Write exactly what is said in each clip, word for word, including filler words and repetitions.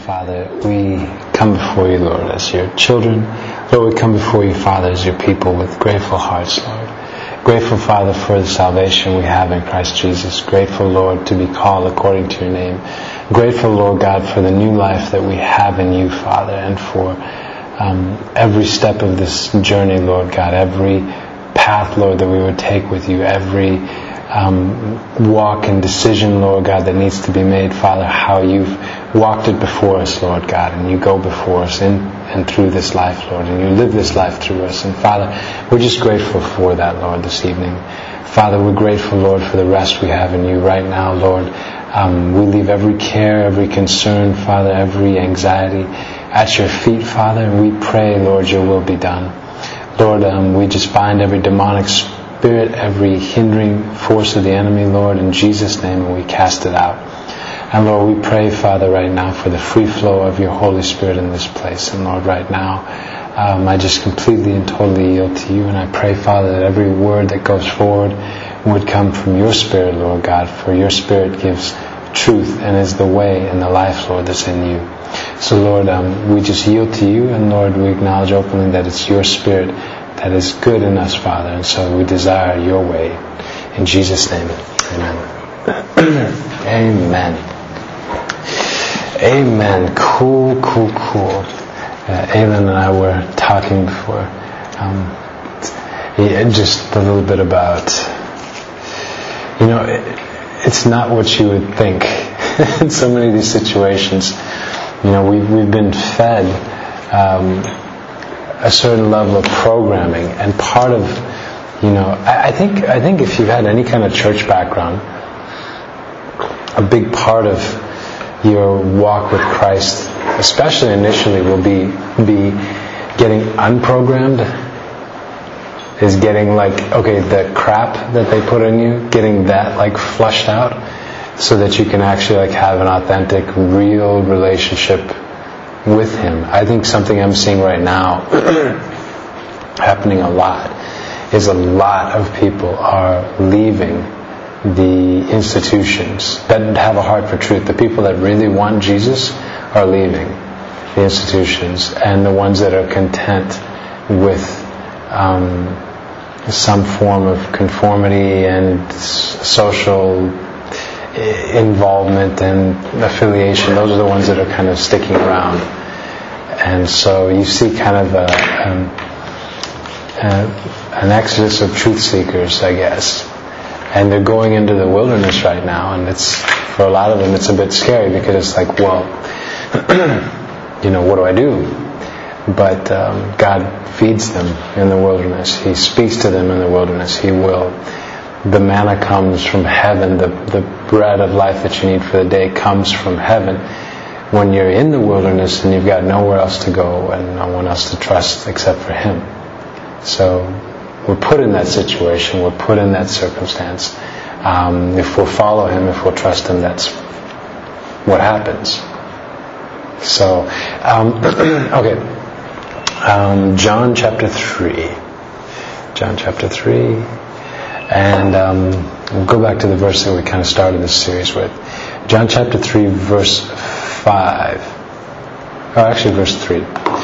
Father, we come before you, Lord, as your children. Lord, we come before you, Father, as your people with grateful hearts, Lord. Grateful, Father, for the salvation we have in Christ Jesus. Grateful, Lord, to be called according to your name. Grateful, Lord God, for the new life that we have in you, Father, and for um, every step of this journey, Lord God, every path, Lord, that we would take with you, every um, walk and decision, Lord God, that needs to be made, Father, how you've walked it before us, Lord God, and you go before us in and through this life, Lord, and you live this life through us. And Father, we're just grateful for that, Lord, this evening. Father, we're grateful, Lord, for the rest we have in you right now, Lord. Um, we leave every care, every concern, Father, every anxiety at your feet, Father, and we pray, Lord, your will be done. Lord, um, we just bind every demonic spirit, every hindering force of the enemy, Lord, in Jesus' name, and we cast it out. And Lord, we pray, Father, right now for the free flow of your Holy Spirit in this place. And Lord, right now, um, I just completely and totally yield to you. And I pray, Father, that every word that goes forward would come from your Spirit, Lord God, for your Spirit gives truth and is the way and the life, Lord, that's in you. So Lord, um, we just yield to you, and Lord, we acknowledge openly that it's your Spirit that is good in us, Father, and so we desire your way. In Jesus' name, amen. Amen. Amen. Cool, cool, cool. Uh, Aylin and I were talking before, um, yeah, just a little bit about, you know, it, it's not what you would think in so many of these situations. You know, we've, we've been fed um, a certain level of programming, and part of, you know, I, I think I think if you've had any kind of church background, a big part of your walk with Christ, especially initially, will be be getting unprogrammed. Is getting like, okay, the crap that they put in you, getting that like flushed out, so that you can actually like have an authentic, real relationship with Him. I think something I'm seeing right now happening a lot is a lot of people are leaving the institutions that have a heart for truth. The people that really want Jesus are leaving the institutions, and the ones that are content with um, some form of conformity and social involvement and affiliation, those are the ones that are kind of sticking around. And so you see kind of a, um, a, an exodus of truth seekers, I guess. And they're going into the wilderness right now, and it's, for a lot of them, it's a bit scary, because it's like, well, you know, what do I do? But um, God feeds them in the wilderness. He speaks to them in the wilderness. He will. The manna comes from heaven. The, the bread of life that you need for the day comes from heaven. When you're in the wilderness and you've got nowhere else to go and no one else to trust except for Him. So we're put in that situation. We're put in that circumstance. Um, if we'll follow Him, if we'll trust Him, that's what happens. So, um, okay. Um, John chapter three. John chapter three. And um, we'll go back to the verse that we kind of started this series with. John chapter three, verse five. Oh, actually verse three.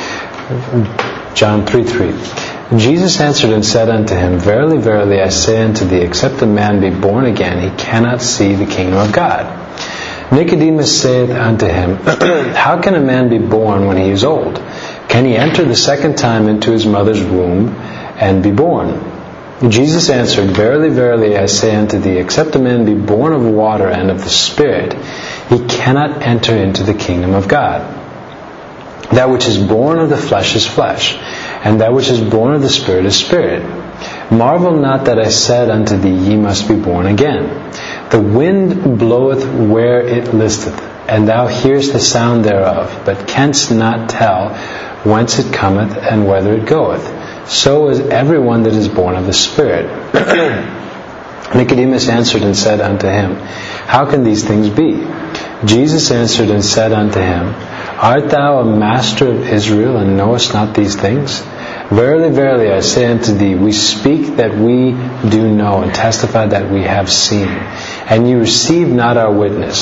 John three, three. Jesus answered and said unto him, Verily, verily, I say unto thee, except a man be born again, he cannot see the kingdom of God. Nicodemus saith unto him, How can a man be born when he is old? Can he enter the second time into his mother's womb and be born? Jesus answered, Verily, verily, I say unto thee, except a man be born of water and of the Spirit, he cannot enter into the kingdom of God. That which is born of the flesh is flesh, and that which is born of the Spirit is spirit. Marvel not that I said unto thee, Ye must be born again. The wind bloweth where it listeth, and thou hearest the sound thereof, but canst not tell whence it cometh and whither it goeth. So is everyone that is born of the Spirit. Nicodemus answered and said unto him, How can these things be? Jesus answered and said unto him, Art thou a master of Israel, and knowest not these things? Verily, verily, I say unto thee, we speak that we do know, and testify that we have seen, and you receive not our witness.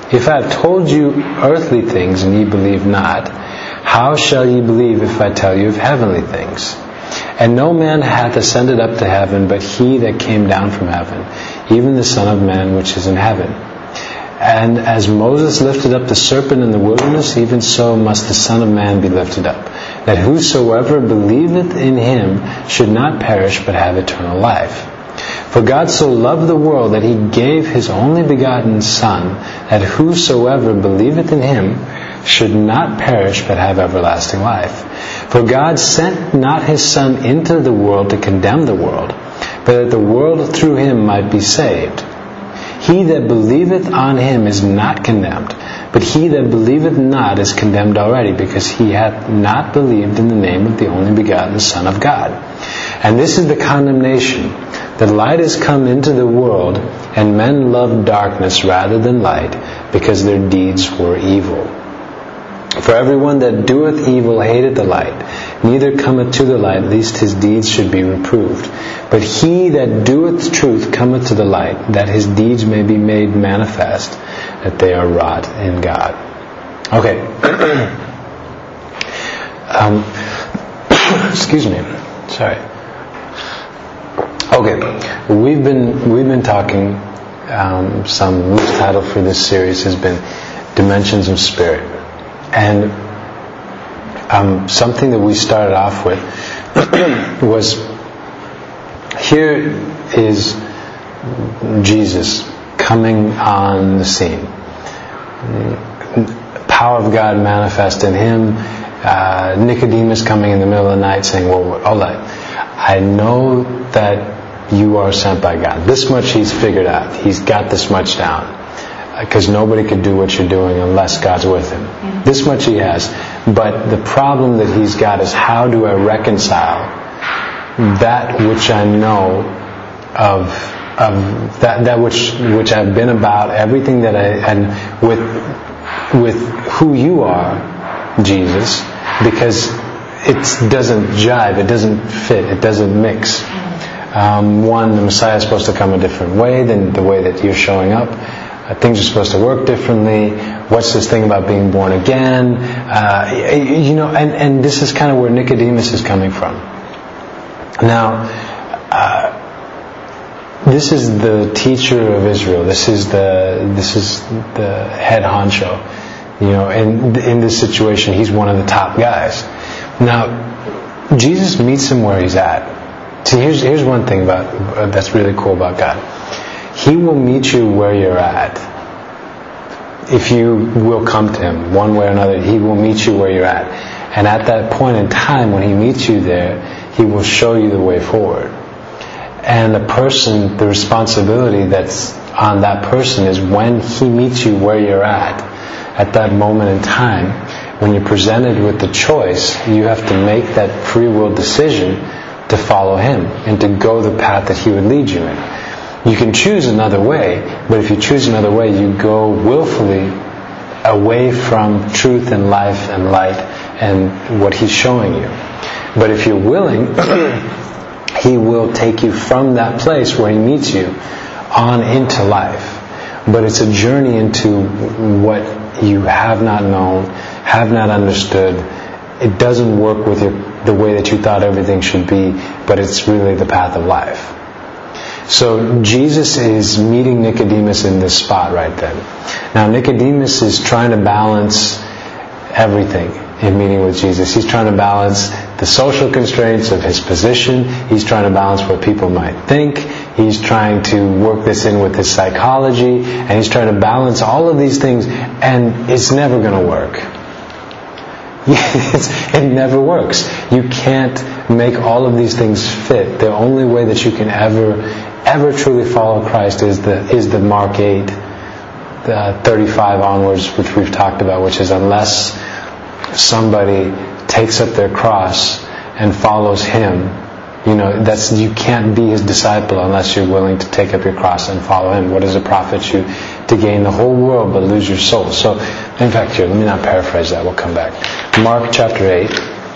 If I have told you earthly things, and ye believe not, how shall ye believe if I tell you of heavenly things? And no man hath ascended up to heaven, but he that came down from heaven, even the Son of Man which is in heaven. And as Moses lifted up the serpent in the wilderness, even so must the Son of Man be lifted up, that whosoever believeth in him should not perish, but have eternal life. For God so loved the world that he gave his only begotten Son, that whosoever believeth in him should not perish, but have everlasting life. For God sent not his Son into the world to condemn the world, but that the world through him might be saved. He that believeth on him is not condemned, but he that believeth not is condemned already, because he hath not believed in the name of the only begotten Son of God. And this is the condemnation, that light is come into the world, and men loved darkness rather than light, because their deeds were evil. For everyone that doeth evil hateth the light, neither cometh to the light, lest his deeds should be reproved. But he that doeth truth cometh to the light, that his deeds may be made manifest, that they are wrought in God. Okay. um, excuse me. Sorry. Okay. We've been we've been talking. Um, some loose title for this series has been Dimensions of Spirit. And um, something that we started off with was, here is Jesus coming on the scene. Power of God manifest in him. Uh, Nicodemus coming in the middle of the night saying, well, hold on. I know that you are sent by God. This much he's figured out. He's got this much down. Because nobody could do what you're doing unless God's with him. Mm-hmm. This much he has. But the problem that he's got is, how do I reconcile that which I know of, of that that which which I've been about, everything that I, and with with who you are, Jesus, because it doesn't jive, it doesn't fit, it doesn't mix. Um, one, the Messiah is supposed to come a different way than the way that you're showing up. Uh, things are supposed to work differently. What's this thing about being born again? Uh, you know, and, and this is kind of where Nicodemus is coming from. Now, uh, this is the teacher of Israel. This is the this is the head honcho. You know, and in this situation, he's one of the top guys. Now, Jesus meets him where he's at. See, here's here's one thing about uh, that's really cool about God. He will meet you where you're at. If you will come to him one way or another, he will meet you where you're at. And at that point in time, when he meets you there, he will show you the way forward. And the person, the responsibility that's on that person is, when he meets you where you're at, at that moment in time, when you're presented with the choice, you have to make that free will decision to follow him and to go the path that he would lead you in. You can choose another way, but if you choose another way, you go willfully away from truth and life and light and what he's showing you. But if you're willing, he will take you from that place where he meets you on into life. But it's a journey into what you have not known, have not understood. It doesn't work with your, the way that you thought everything should be, but it's really the path of life. So Jesus is meeting Nicodemus in this spot right then. Now Nicodemus is trying to balance everything in meeting with Jesus. He's trying to balance the social constraints of his position. He's trying to balance what people might think. He's trying to work this in with his psychology. And he's trying to balance all of these things. And it's never going to work. It never works. You can't make all of these things fit. The only way that you can ever, ever truly follow Christ is the is the Mark eight, the thirty-five onwards, which we've talked about, which is, unless somebody takes up their cross and follows him, you know, that's you can't be his disciple unless you're willing to take up your cross and follow him. What does it profit you to gain the whole world but lose your soul? So, in fact, here, let me not paraphrase that. We'll come back. Mark chapter eight,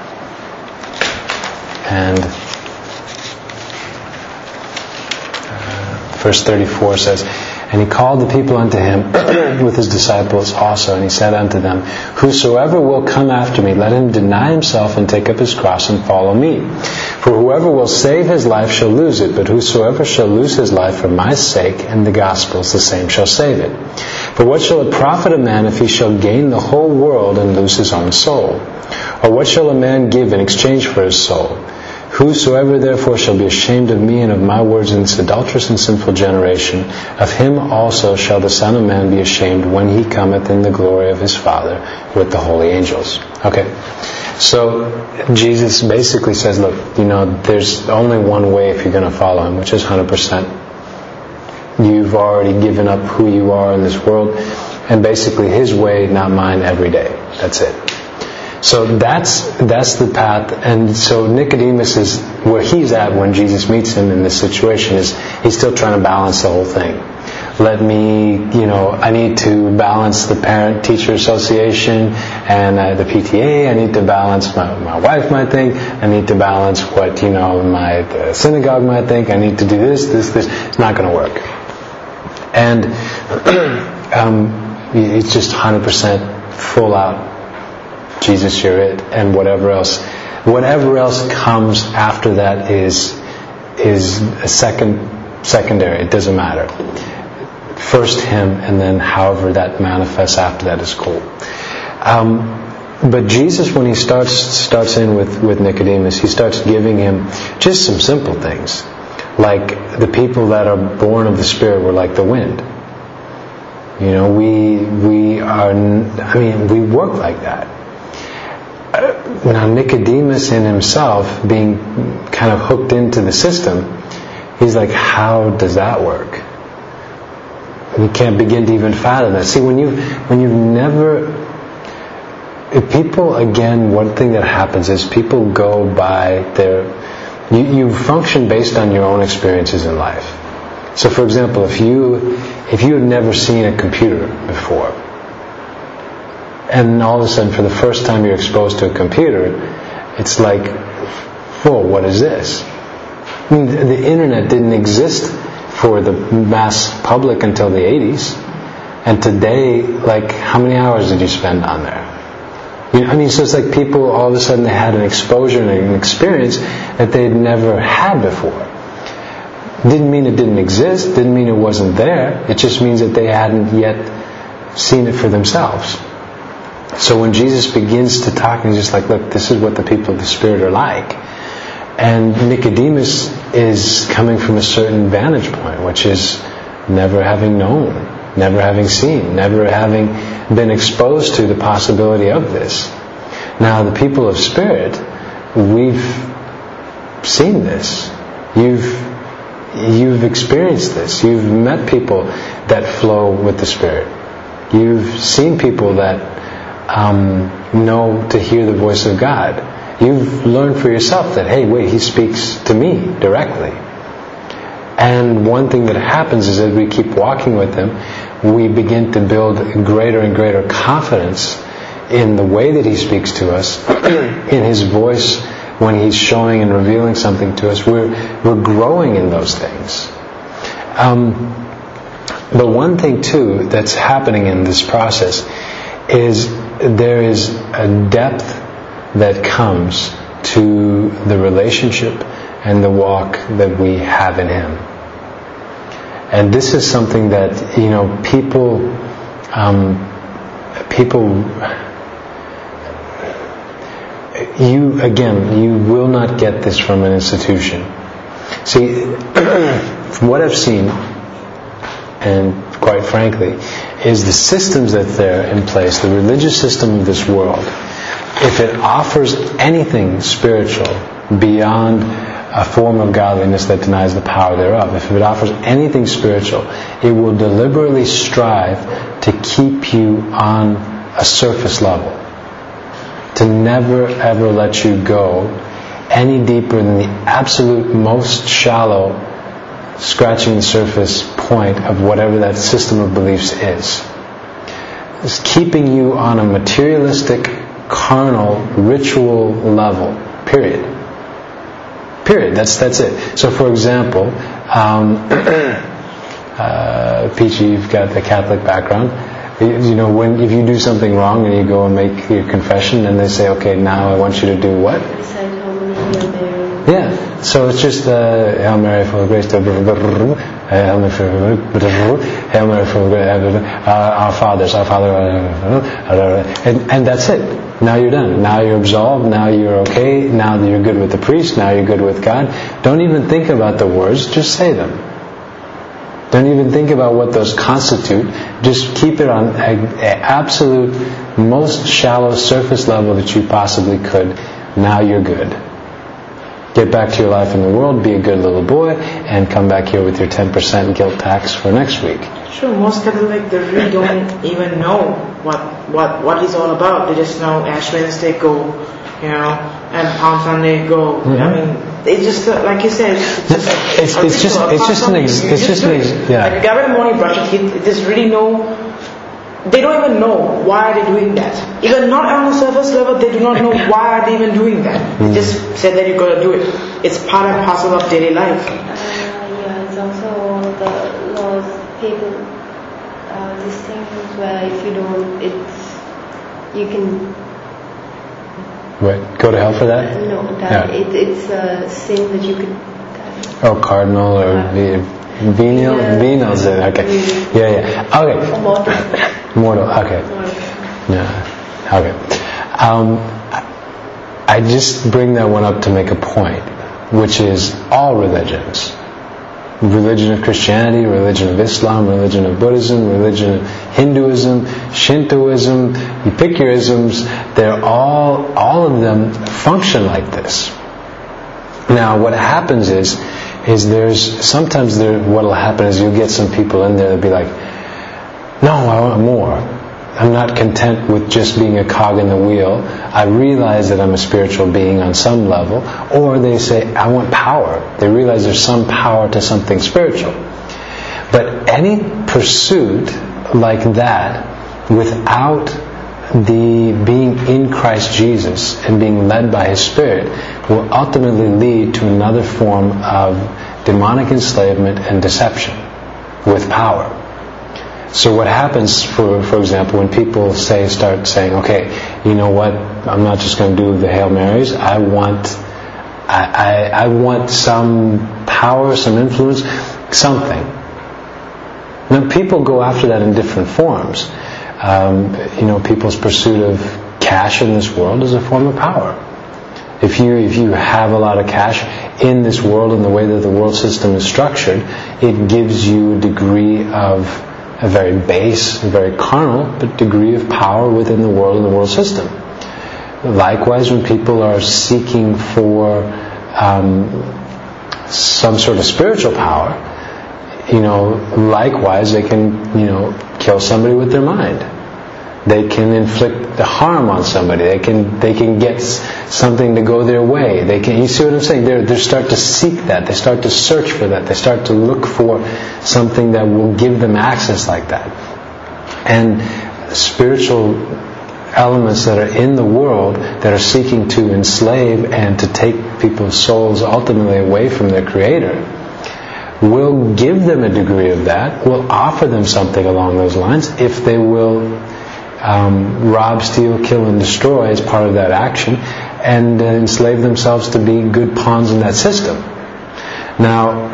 and uh, verse thirty-four says, And he called the people unto him with his disciples also, and he said unto them, Whosoever will come after me, let him deny himself and take up his cross and follow me. For whoever will save his life shall lose it, but whosoever shall lose his life for my sake and the gospel's, the same shall save it. For what shall it profit a man if he shall gain the whole world and lose his own soul? Or what shall a man give in exchange for his soul? Whosoever therefore shall be ashamed of me and of my words in this adulterous and sinful generation, of him also shall the Son of Man be ashamed when he cometh in the glory of his Father with the holy angels. Okay, so Jesus basically says, look, you know, there's only one way if you're going to follow him, which is one hundred percent. You've already given up who you are in this world, and basically his way, not mine, every day. That's it. So that's that's the path. And so Nicodemus is where he's at when Jesus meets him in this situation. Is he's still trying to balance the whole thing. Let me, you know, I need to balance the parent-teacher association and uh, the P T A. I need to balance my my wife might think. I need to balance what, you know, my the synagogue might think. I need to do this, this, this. It's not going to work. And um, it's just one hundred percent full out. Jesus, you're it, and whatever else, whatever else comes after that is is a second, secondary. It doesn't matter. First Him, and then however that manifests after that is cool. Um, but Jesus, when He starts starts in with with Nicodemus, He starts giving him just some simple things, like the people that are born of the Spirit were like the wind. You know, we we are. I mean, we work like that. Now Nicodemus in himself, being kind of hooked into the system, he's like, how does that work? And he can't begin to even fathom that. See, when you when you've never, if people, again, one thing that happens is people go by their, you, you function based on your own experiences in life. So, for example, if you if you have never seen a computer before, and all of a sudden, for the first time you're exposed to a computer, it's like, whoa, what is this? I mean, the internet didn't exist for the mass public until the eighties. And today, like, how many hours did you spend on there? You know, I mean, so it's like people, all of a sudden, they had an exposure and an experience that they'd never had before. Didn't mean it didn't exist, didn't mean it wasn't there. It just means that they hadn't yet seen it for themselves. So when Jesus begins to talk, he's just like, look, this is what the people of the Spirit are like. And Nicodemus is coming from a certain vantage point, which is never having known, never having seen, never having been exposed to the possibility of this. Now, the people of Spirit, we've seen this. You've you've experienced this. You've met people that flow with the Spirit. You've seen people that Um, know to hear the voice of God. You've learned for yourself that, hey, wait, He speaks to me directly. And one thing that happens is as we keep walking with Him, we begin to build greater and greater confidence in the way that He speaks to us, in His voice when He's showing and revealing something to us. We're, we're growing in those things. Um, but one thing, too, that's happening in this process is there is a depth that comes to the relationship and the walk that we have in Him. And this is something that, you know, people, um, people, you, again, you will not get this from an institution. See, from what I've seen, and quite frankly, is the systems that are in place, the religious system of this world, if it offers anything spiritual beyond a form of godliness that denies the power thereof, if it offers anything spiritual, it will deliberately strive to keep you on a surface level, to never ever let you go any deeper than the absolute most shallow scratching the surface point of whatever that system of beliefs is. It's keeping you on a materialistic, carnal, ritual level. Period. Period. That's that's it. So, for example, um, uh, Peachy, you've got the Catholic background. You, you know, when if you do something wrong and you go and make your confession, and they say, okay, now I want you to do what? Recite how many Hail Mary. Yeah. So it's just uh, Hail Mary, full of grace, Hail Mary, Hail Mary, full of grace, uh, our fathers, our Father, and, and that's it. Now you're done. Now you're absolved. Now you're okay. Now you're good with the priest. Now you're good with God. Don't even think about the words. Just say them. Don't even think about what those constitute. Just keep it on an absolute, most shallow surface level that you possibly could. Now you're good. Get back to your life in the world, be a good little boy, and come back here with your ten percent guilt tax for next week. Sure, most Catholics, they really don't even know what what what it's all about. They just know Ash Wednesday go, you know, and Palm Sunday go. Mm-hmm. I mean, it's just uh, like you said, it's just it's, it's just it's just an ex- it's just an ex- yeah. Like every morning brush your teeth. There's really no. They don't even know why they're doing that. Even not on the surface level, they do not know why are they even doing that. Mm. They just said that you got to do it. It's part and parcel of daily life. Uh, yeah, it's also the laws. People, uh, these things where if you don't, it's you can. What? Go to hell for that? Uh, no, that yeah. it, it's a sin that you could. Die. Oh, cardinal or uh, venial, yeah. Venial sin. Okay. Yeah, yeah. Okay. Mortal. Mortal, okay. Yeah, okay. Um, I just bring that one up to make a point, which is all religions. Religion of Christianity, religion of Islam, religion of Buddhism, religion of Hinduism, Shintoism, you pick your isms, they're all, all of them function like this. Now what happens is, is there's, sometimes there, what'll happen is you'll get some people in there that'll be like, no, I want more. I'm not content with just being a cog in the wheel. I realize that I'm a spiritual being on some level. Or they say, I want power. They realize there's some power to something spiritual. But any pursuit like that, without the being in Christ Jesus and being led by His Spirit, will ultimately lead to another form of demonic enslavement and deception with power. So what happens, for for example, when people say start saying, okay, you know what, I'm not just going to do the Hail Marys. I want, I, I, I want some power, some influence, something. Now people go after that in different forms. Um, you know, people's pursuit of cash in this world is a form of power. If you if you have a lot of cash in this world and the way that the world system is structured, it gives you a degree of a very base, a very carnal, but degree of power within the world and the world system. Likewise, when people are seeking for um, some sort of spiritual power, you know, likewise they can, you know, kill somebody with their mind. They can inflict the harm on somebody. They can they can get something to go their way. They can. You see what I'm saying? They they start to seek that. They start to search for that. They start to look for something that will give them access like that. And spiritual elements that are in the world that are seeking to enslave and to take people's souls ultimately away from their Creator will give them a degree of that. Will offer them something along those lines if they will. Um, rob, steal, kill, and destroy as part of that action, and uh, enslave themselves to be good pawns in that system. Now,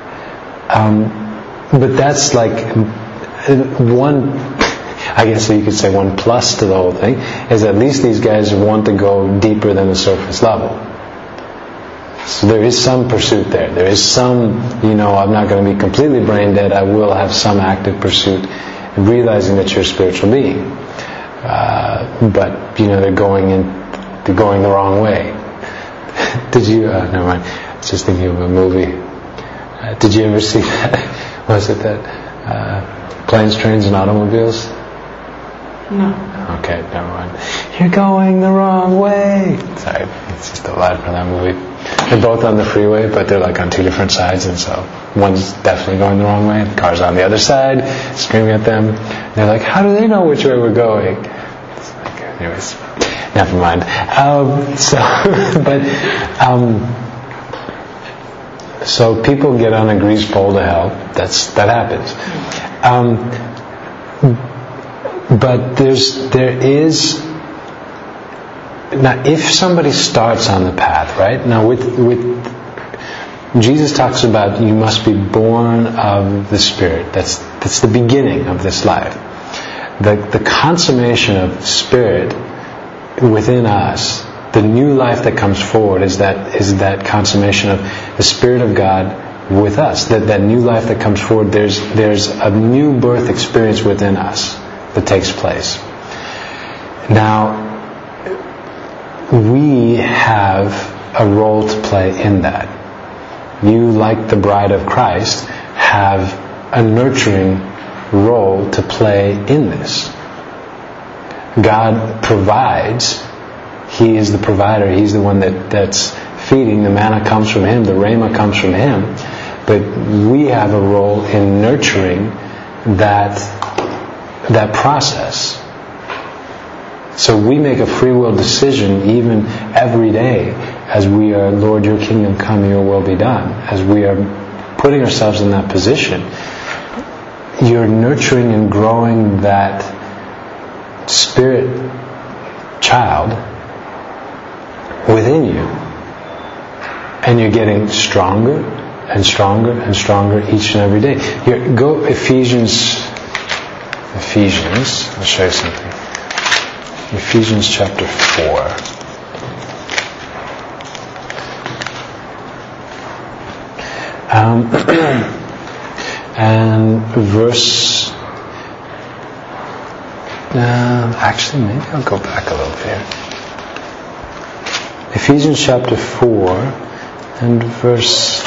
um, but that's like one, I guess you could say one plus to the whole thing, is at least these guys want to go deeper than the surface level. So there is some pursuit there. There is some, you know, I'm not going to be completely brain dead. I will have some active pursuit, realizing that you're a spiritual being. Uh, but you know they're going in, they're going the wrong way. Did you? Uh, never mind. I was just thinking of a movie. Uh, did you ever see that? Was it that uh, Planes, Trains, and Automobiles? No. Okay, never mind. You're going the wrong way. Sorry, it's just a line from that movie. They're both on the freeway, but they're like on two different sides, and so one's definitely going the wrong way. The car's on the other side, screaming at them. They're like, "How do they know which way we're going?" It's like, anyways, never mind. Um, so, but um, So people get on a grease pole to hell. That's that happens. Um, but there's there is now if somebody starts on the path, right? Now with with Jesus talks about you must be born of the Spirit. That's that's the beginning of this life. The the consummation of Spirit within us, the new life that comes forward is that is that consummation of the Spirit of God with us. That that new life that comes forward, there's there's a new birth experience within us that takes place. Now we have a role to play in that. You, like the bride of Christ, have a nurturing role to play in this. God provides. He is the provider. He's the one that, that's feeding. The manna comes from Him. The rhema comes from Him. But we have a role in nurturing that, that process. So we make a free will decision even every day as we are, Lord, your kingdom come, your will be done. As we are putting ourselves in that position, you're nurturing and growing that spirit child within you. And you're getting stronger and stronger and stronger each and every day. Here, go Ephesians, Ephesians, I'll show you something. Ephesians chapter four. Um, and verse... Uh, actually, maybe I'll go back a little bit here. Ephesians chapter four and verse...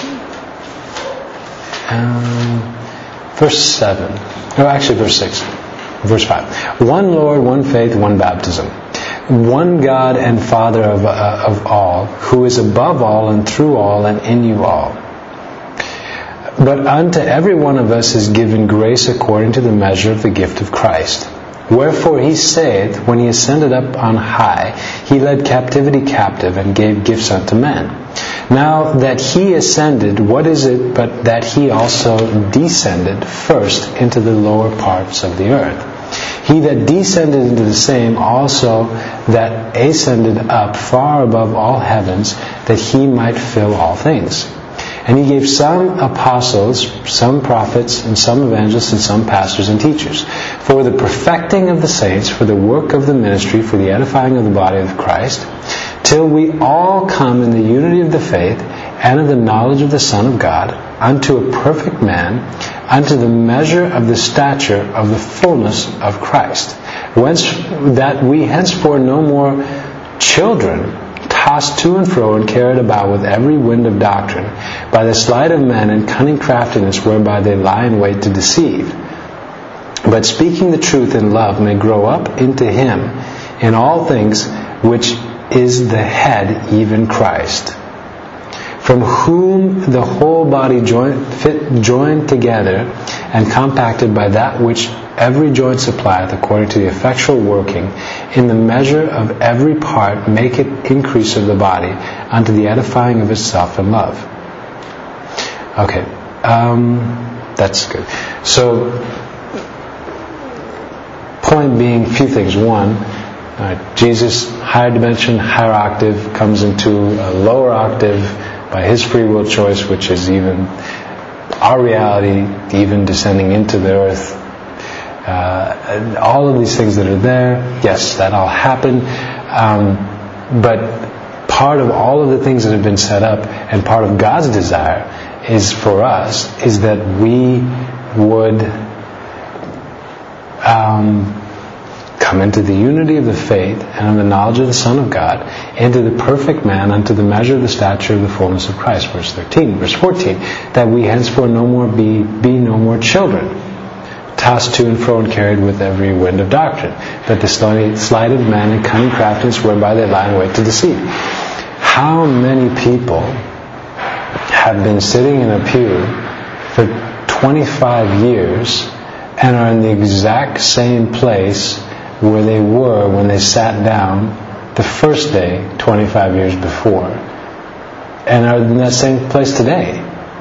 Um, verse seven. No, actually verse six. Verse five. One Lord, one faith, one baptism. One God and Father of, uh, of all, who is above all and through all and in you all. But unto every one of us is given grace according to the measure of the gift of Christ. Wherefore he saith, when he ascended up on high, he led captivity captive and gave gifts unto men. Now that he ascended, what is it but that he also descended first into the lower parts of the earth? He that descended into the same also that ascended up far above all heavens, that he might fill all things. And he gave some apostles, some prophets, and some evangelists, and some pastors and teachers, for the perfecting of the saints, for the work of the ministry, for the edifying of the body of Christ, till we all come in the unity of the faith and of the knowledge of the Son of God, unto a perfect man, unto the measure of the stature of the fullness of Christ. Whence that we henceforth no more children, tossed to and fro and carried about with every wind of doctrine, by the sleight of men and cunning craftiness whereby they lie in wait to deceive. But speaking the truth in love may grow up into Him in all things, which is the head, even Christ, from whom the whole body joined, fit, joined together and compacted by that which every joint supplieth, according to the effectual working, in the measure of every part, make it increase of the body, unto the edifying of itself in love. Okay, um, that's good. So, point being, a few things. One, uh, Jesus, higher dimension, higher octave, comes into a lower octave by His free will choice, which is even our reality, even descending into the earth. Uh, and all of these things that are there, yes, that all happened. Um, but part of all of the things that have been set up, and part of God's desire is for us, is that we would um, come into the unity of the faith and of the knowledge of the Son of God, into the perfect man, unto the measure of the stature of the fullness of Christ. Verse thirteen, verse fourteen, that we henceforth no more be, be no more children, tossed to and fro and carried with every wind of doctrine, that the sleight of men and cunning craftiness whereby they lie in wait to deceive. How many people have been sitting in a pew for twenty-five years and are in the exact same place where they were when they sat down the first day twenty-five years before, and are in that same place today?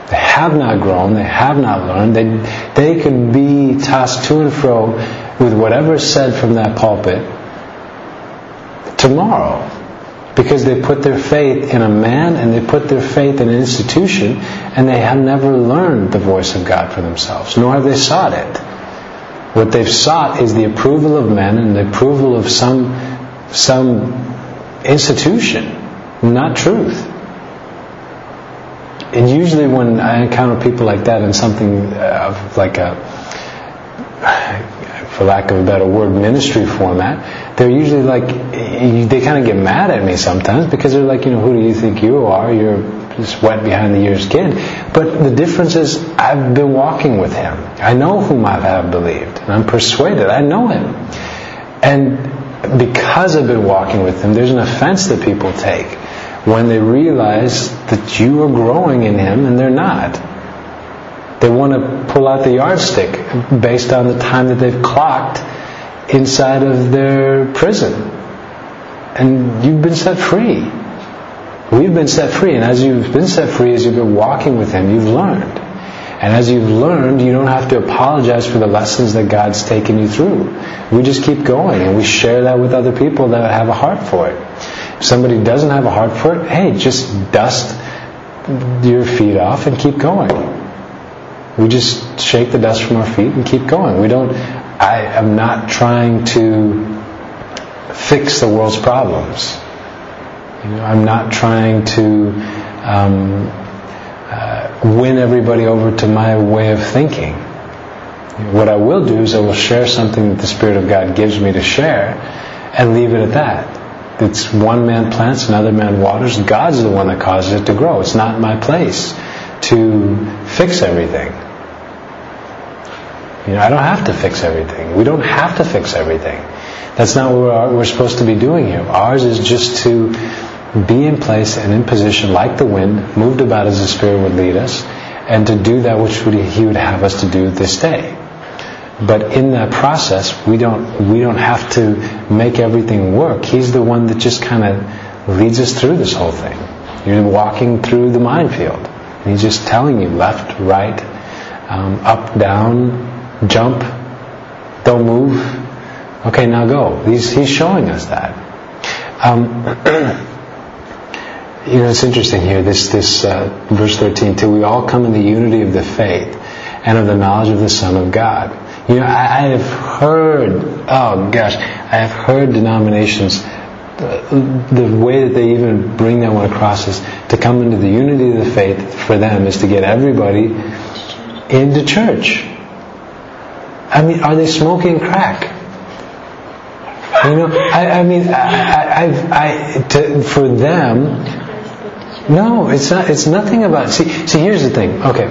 They have not grown. They have not learned. They, they can be tossed to and fro with whatever is said from that pulpit tomorrow, because they put their faith in a man and they put their faith in an institution, and they have never learned the voice of God for themselves, nor have they sought it. What they've sought is the approval of men and the approval of some some institution, not truth. And usually when I encounter people like that in something of like a, for lack of a better word, ministry format, they're usually like, they kind of get mad at me sometimes, because they're like, you know, who do you think you are? You're this wet behind the ears kid. But the difference is, I've been walking with him. I know whom I have believed, and I'm persuaded. I know him. And because I've been walking with him, there's an offense that people take when they realize that you are growing in him and they're not. They want to pull out the yardstick based on the time that they've clocked inside of their prison. And you've been set free. We've been set free. And as you've been set free, as you've been walking with him, you've learned. And as you've learned, you don't have to apologize for the lessons that God's taken you through. We just keep going, and we share that with other people that have a heart for it. If somebody doesn't have a heart for it, hey, just dust your feet off and keep going. We just shake the dust from our feet and keep going. We don't, I am not trying to fix the world's problems. You know, I'm not trying to um, uh, win everybody over to my way of thinking. What I will do is I will share something that the Spirit of God gives me to share and leave it at that. It's one man plants, another man waters. God's the one that causes it to grow. It's not my place to fix everything. You know, I don't have to fix everything. We don't have to fix everything. That's not what we're supposed to be doing here. Ours is just to be in place and in position like the wind, moved about as the Spirit would lead us, and to do that which He would have us to do this day. But in that process, we don't we don't have to make everything work. He's the one that just kind of leads us through this whole thing. You're walking through the minefield. And He's just telling you left, right, um, up, down, jump, don't move. Okay, now go. He's, he's showing us that. Um, you know, it's interesting here, this, this uh, verse thirteen, till we all come in the unity of the faith and of the knowledge of the Son of God. You know, I, I have heard, oh gosh, I have heard denominations, the, the way that they even bring that one across is to come into the unity of the faith for them is to get everybody into church. I mean, are they smoking crack? You know, I, I mean, I, I, I, to, for them, no, it's not. It's nothing about. See, see, here's the thing. Okay,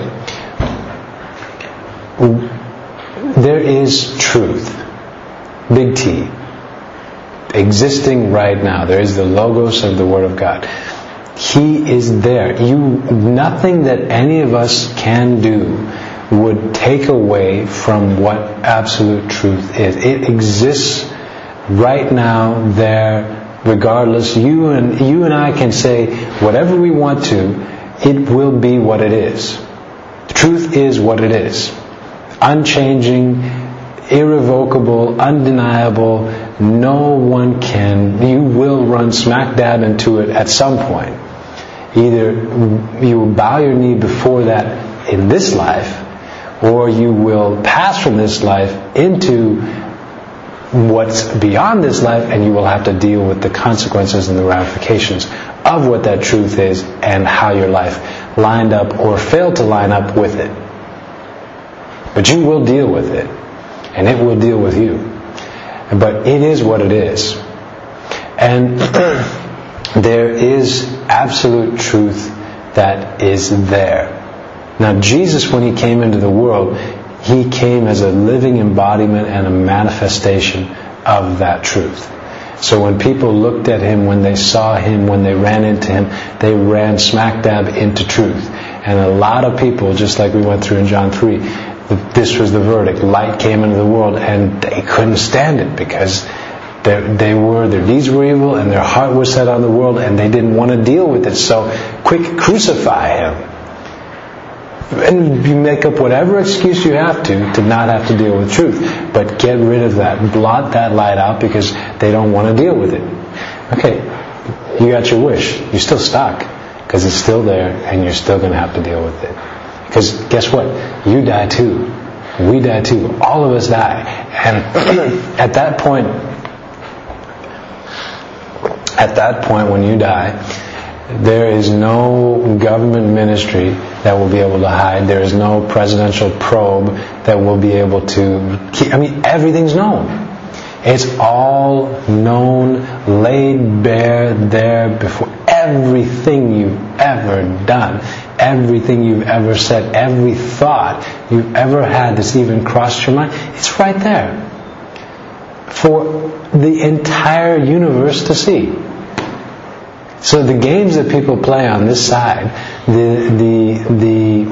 there is truth, big T, existing right now. There is the logos of the Word of God. He is there. You, nothing that any of us can do would take away from what absolute truth is. It exists right now, there, regardless. You and you and I can say whatever we want to. It will be what it is. Truth is what it is. Unchanging, irrevocable, undeniable. No one can. You will run smack dab into it at some point. Either you will bow your knee before that in this life, or you will pass from this life into what's beyond this life, and you will have to deal with the consequences and the ramifications of what that truth is and how your life lined up or failed to line up with it. But you will deal with it, and it will deal with you. But it is what it is. And there is absolute truth that is there. Now, Jesus, when He came into the world, He came as a living embodiment and a manifestation of that truth. So when people looked at Him, when they saw Him, when they ran into Him, they ran smack dab into truth. And a lot of people, just like we went through in John three, this was the verdict. Light came into the world, and they couldn't stand it because they were, their deeds were evil, and their heart was set on the world, and they didn't want to deal with it. So, quick, crucify Him. And you make up whatever excuse you have to to not have to deal with truth. But get rid of that. Blot that light out because they don't want to deal with it. Okay, you got your wish. You're still stuck because it's still there and you're still going to have to deal with it. Because guess what? You die too. We die too. All of us die. And at that point, at that point when you die, there is no government ministry that will be able to hide. There is no presidential probe that will be able to keep. I mean, everything's known. It's all known, laid bare there before. Everything you've ever done, everything you've ever said, every thought you've ever had that's even crossed your mind, it's right there for the entire universe to see. So the games that people play on this side, the the the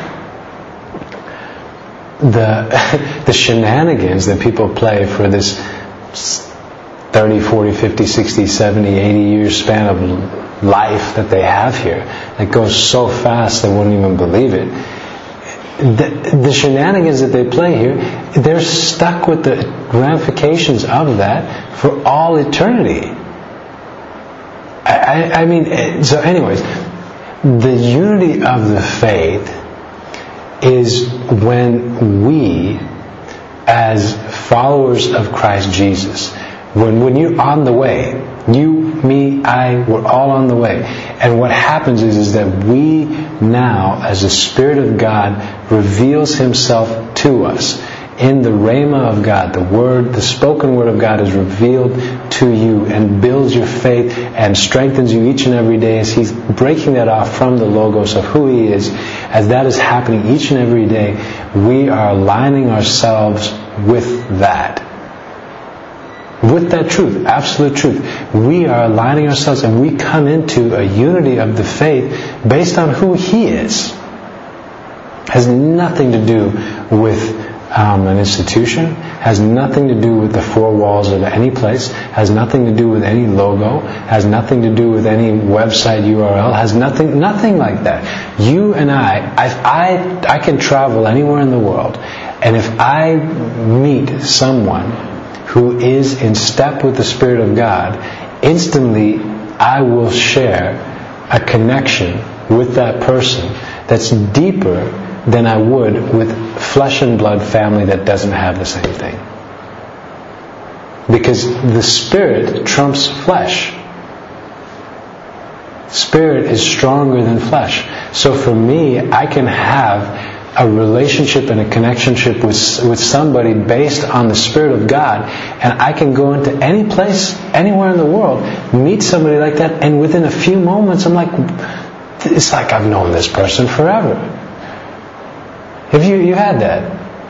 the, the shenanigans that people play for this thirty, forty, fifty, sixty, seventy, eighty year span of life that they have here, that goes so fast they wouldn't even believe it. The, the shenanigans that they play here, they're stuck with the ramifications of that for all eternity. I, I mean, so anyways, the unity of the faith is when we, as followers of Christ Jesus, when, when you're on the way, you, me, I, we're all on the way. And what happens is, is that we now, as the Spirit of God reveals Himself to us, in the Rhema of God, the Word, the spoken Word of God is revealed to you and builds your faith and strengthens you each and every day as He's breaking that off from the Logos of who He is. As that is happening each and every day, we are aligning ourselves with that. With that truth, absolute truth. We are aligning ourselves and we come into a unity of the faith based on who He is. Has nothing to do with Um, an institution, has nothing to do with the four walls of any place, has nothing to do with any logo, has nothing to do with any website U R L, has nothing, nothing like that. You and I, I, I, I can travel anywhere in the world, and if I meet someone who is in step with the Spirit of God, instantly I will share a connection with that person that's deeper than I would with flesh and blood family that doesn't have the same thing. Because the Spirit trumps flesh. Spirit is stronger than flesh. So for me, I can have a relationship and a connectionship with, with somebody based on the Spirit of God, and I can go into any place, anywhere in the world, meet somebody like that, and within a few moments I'm like, it's like I've known this person forever. Have you you had that?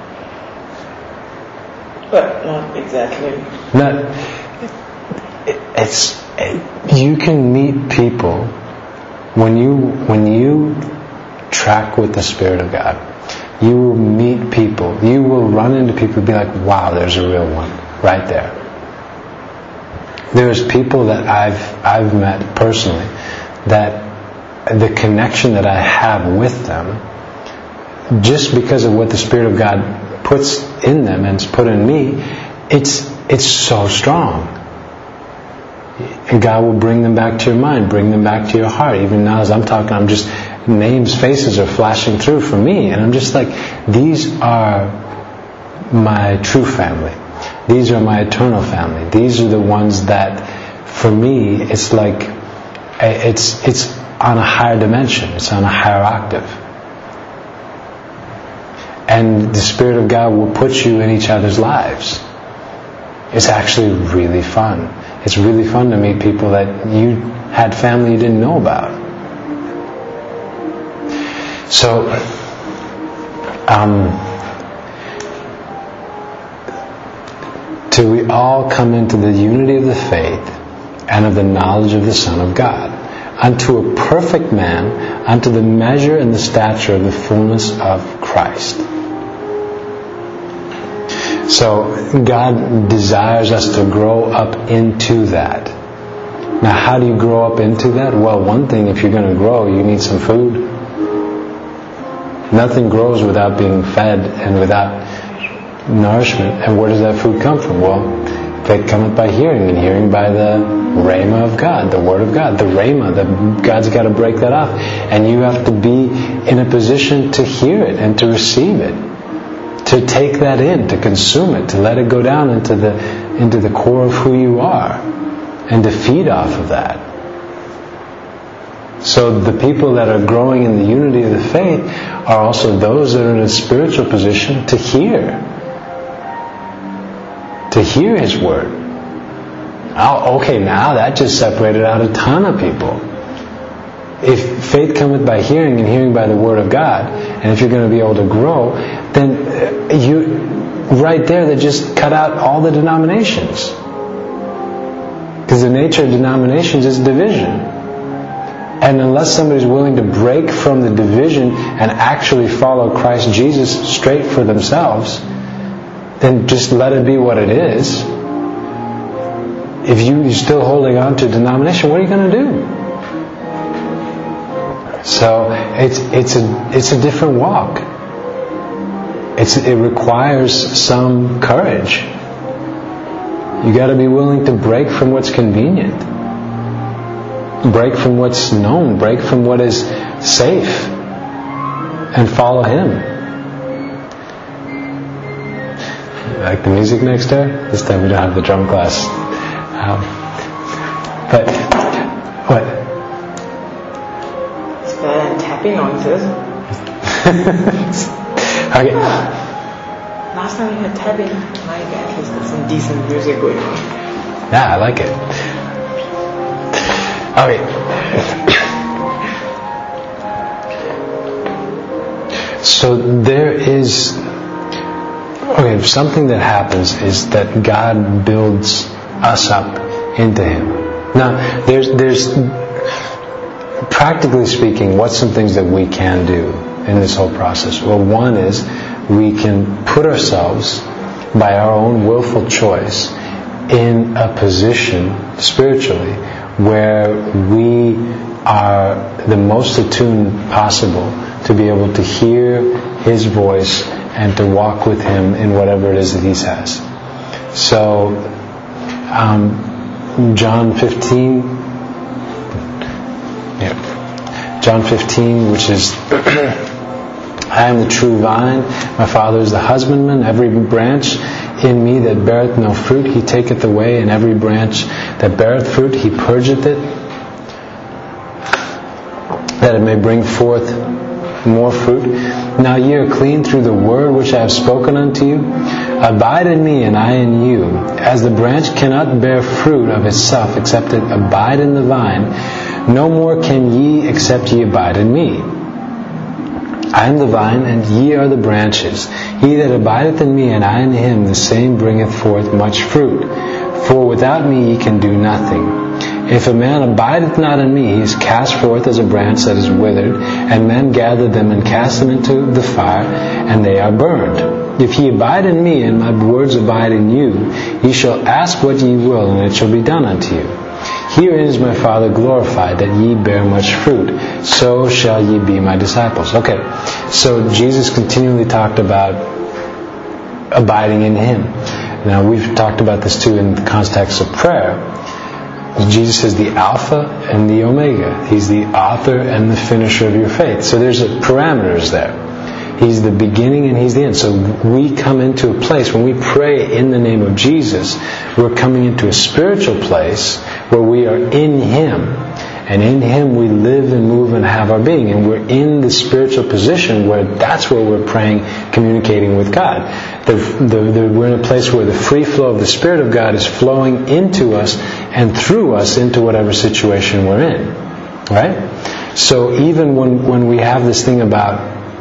But not exactly. Not. It, it's it, you can meet people when you when you track with the Spirit of God. You will meet people. You will run into people and be like, "Wow, there's a real one right there." There's people that I've I've met personally that the connection that I have with them, just because of what the Spirit of God puts in them and it's put in me, it's it's so strong. And God will bring them back to your mind, bring them back to your heart. Even now as I'm talking, I'm just, names, faces are flashing through for me. And I'm just like, these are my true family. These are my eternal family. These are the ones that, for me, it's like, it's it's on a higher dimension. It's on a higher octave. And the Spirit of God will put you in each other's lives. It's actually really fun. It's really fun to meet people that you had family you didn't know about. So, um, till we all come into the unity of the faith and of the knowledge of the Son of God, unto a perfect man, unto the measure and the stature of the fullness of Christ. So God desires us to grow up into that. Now, how do you grow up into that? Well, one thing, if you're going to grow, you need some food. Nothing grows without being fed and without nourishment. And where does that food come from? Well, faith cometh by hearing, and hearing by the rhema of God, the Word of God. The rhema, the, God's got to break that off. And you have to be in a position to hear it and to receive it, to take that in, to consume it, to let it go down into the into the core of who you are, and to feed off of that. So the people that are growing in the unity of the faith are also those that are in a spiritual position to hear. To hear His Word. Oh, okay, now that just separated out a ton of people. If faith cometh by hearing, and hearing by the Word of God, and if you're going to be able to grow, then you, right there, they just cut out all the denominations. Because the nature of denominations is division. And unless somebody's willing to break from the division and actually follow Christ Jesus straight for themselves, then just let it be what it is. If you're still holding on to denomination, what are you going to do? So it's it's a it's a different walk. It's it requires some courage. You got to be willing to break from what's convenient, break from what's known, break from what is safe, and follow Him. Like the music next door? This time we don't have the drum class. Um, but, what? It's better than tapping noises. Okay. Last time we had tapping, like at least there's some decent music going on. Yeah, I like it. Okay. So there is... Okay, something that happens is that God builds us up into Him. Now, there's, there's, practically speaking, what's some things that we can do in this whole process? Well, one is we can put ourselves, by our own willful choice, in a position, spiritually, where we are the most attuned possible to be able to hear His voice and to walk with Him in whatever it is that He says. So, um, John fifteen, yeah, John fifteen, which is, I am the true vine, my Father is the husbandman. Every branch in me that beareth no fruit, He taketh away, and every branch that beareth fruit, He purgeth it, that it may bring forth more fruit. Now ye are clean through the word which I have spoken unto you. Abide in me, and I in you. As the branch cannot bear fruit of itself except it abide in the vine, no more can ye except ye abide in me. I am the vine, and ye are the branches. He that abideth in me, and I in him, the same bringeth forth much fruit. For without me ye can do nothing. If a man abideth not in me, he is cast forth as a branch that is withered, and men gather them and cast them into the fire, and they are burned. If ye abide in me, and my words abide in you, ye shall ask what ye will, and it shall be done unto you. Herein is my Father glorified, that ye bear much fruit. So shall ye be my disciples. Okay, so Jesus continually talked about abiding in Him. Now we've talked about this too in the context of prayer. Jesus is the Alpha and the Omega. He's the author and the finisher of your faith. So there's a parameters there. He's the beginning and He's the end. So we come into a place, when we pray in the name of Jesus, we're coming into a spiritual place where we are in Him. And in Him we live and move and have our being. And we're in the spiritual position where that's where we're praying, communicating with God. The, the, the, we're in a place where the free flow of the Spirit of God is flowing into us and through us into whatever situation we're in. Right? So even when, when we have this thing about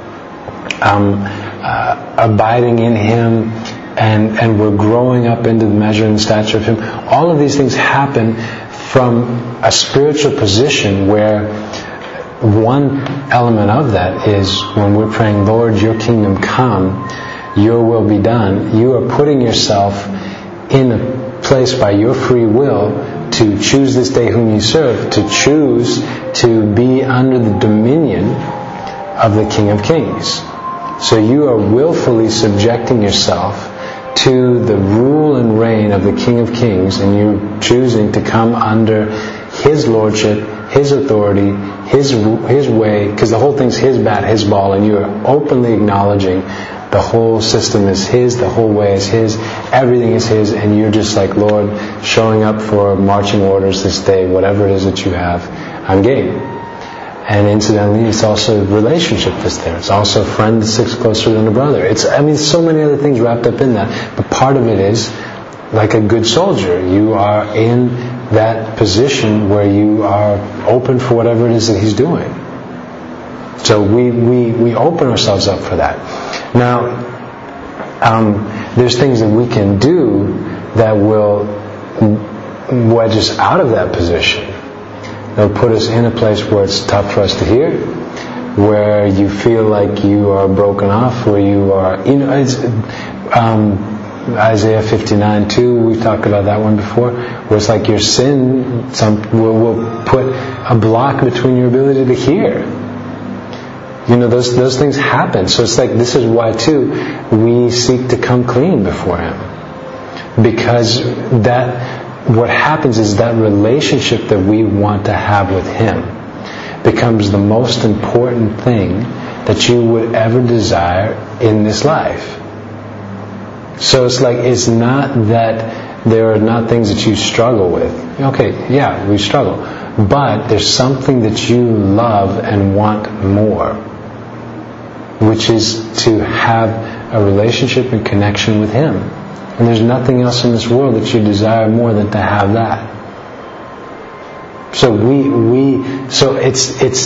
um, uh, abiding in Him, and, and we're growing up into the measure and stature of Him, all of these things happen from a spiritual position where one element of that is when we're praying, Lord, your kingdom come, your will be done. You are putting yourself in a place by your free will to choose this day whom you serve, to choose to be under the dominion of the King of Kings. So you are willfully subjecting yourself to the rule and reign of the King of Kings, and you're choosing to come under His lordship, His authority, His His way, because the whole thing's His bat, His ball, and you are openly acknowledging the whole system is His, the whole way is His, everything is His, and you're just like, Lord, showing up for marching orders this day, whatever it is that you have, I'm game. And incidentally, it's also relationship that's there. It's also a friend that sticks closer than a brother. It's, I mean, so many other things wrapped up in that. But part of it is, like a good soldier, you are in that position where you are open for whatever it is that he's doing. So we, we, we open ourselves up for that. Now, um, there's things that we can do that will wedge us out of that position. They'll put us in a place where it's tough for us to hear, where you feel like you are broken off, where you are, you know, it's, um, Isaiah fifty-nine two, we've talked about that one before, where it's like your sin some, will, will put a block between your ability to hear. You know, those those things happen. So it's like, this is why too, we seek to come clean before Him. Because that, what happens is that relationship that we want to have with Him becomes the most important thing that you would ever desire in this life. So it's like, it's not that there are not things that you struggle with. Okay, yeah, we struggle. But there's something that you love and want more, which is to have a relationship and connection with Him. And there's nothing else in this world that you desire more than to have that. So we, we, so it's, it's,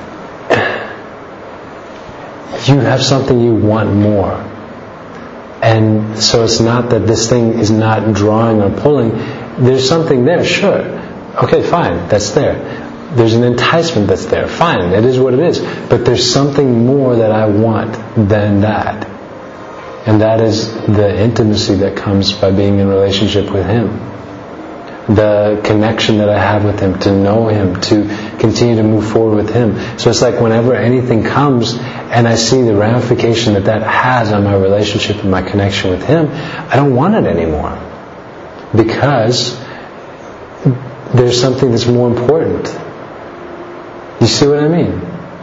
you have something you want more. And so it's not that this thing is not drawing or pulling. There's something there, sure. Okay, fine, that's there. There's an enticement that's there. Fine, it is what it is. But there's something more that I want than that. And that is the intimacy that comes by being in relationship with Him. The connection that I have with Him, to know Him, to continue to move forward with Him. So it's like whenever anything comes and I see the ramification that that has on my relationship and my connection with Him, I don't want it anymore. Because there's something that's more important. You see what I mean?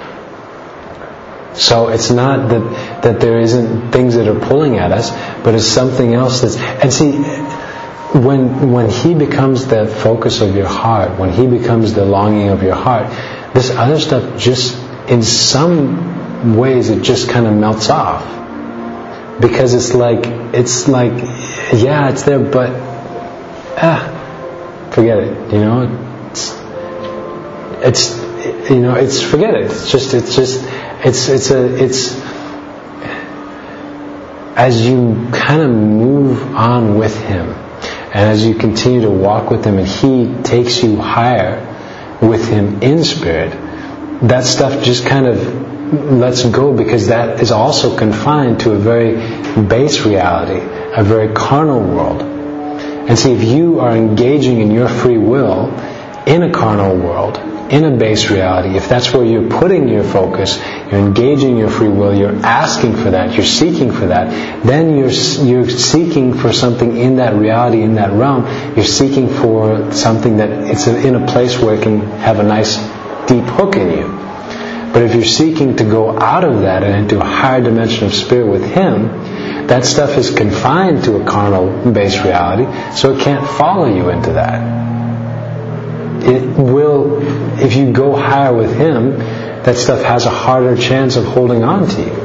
So it's not that, that there isn't things that are pulling at us, but it's something else that's... And see, when when He becomes the focus of your heart, when He becomes the longing of your heart, this other stuff just, in some ways, it just kind of melts off. Because it's like, it's like, yeah, it's there, but, ah, forget it, you know? It's, it's you know, it's, forget it. It's just, it's just... It's it's a it's as you kind of move on with Him, and as you continue to walk with Him, and He takes you higher with Him in spirit, that stuff just kind of lets go, because that is also confined to a very base reality, a very carnal world. And see, if you are engaging in your free will in a carnal world, in a base reality, if that's where you're putting your focus, you're engaging your free will, you're asking for that, you're seeking for that, then you're you're seeking for something in that reality, in that realm. You're seeking for something that it's in a place where it can have a nice deep hook in you. But if you're seeking to go out of that and into a higher dimension of spirit with Him, that stuff is confined to a carnal base reality, so it can't follow you into that. It will, if you go higher with Him, that stuff has a harder chance of holding on to you.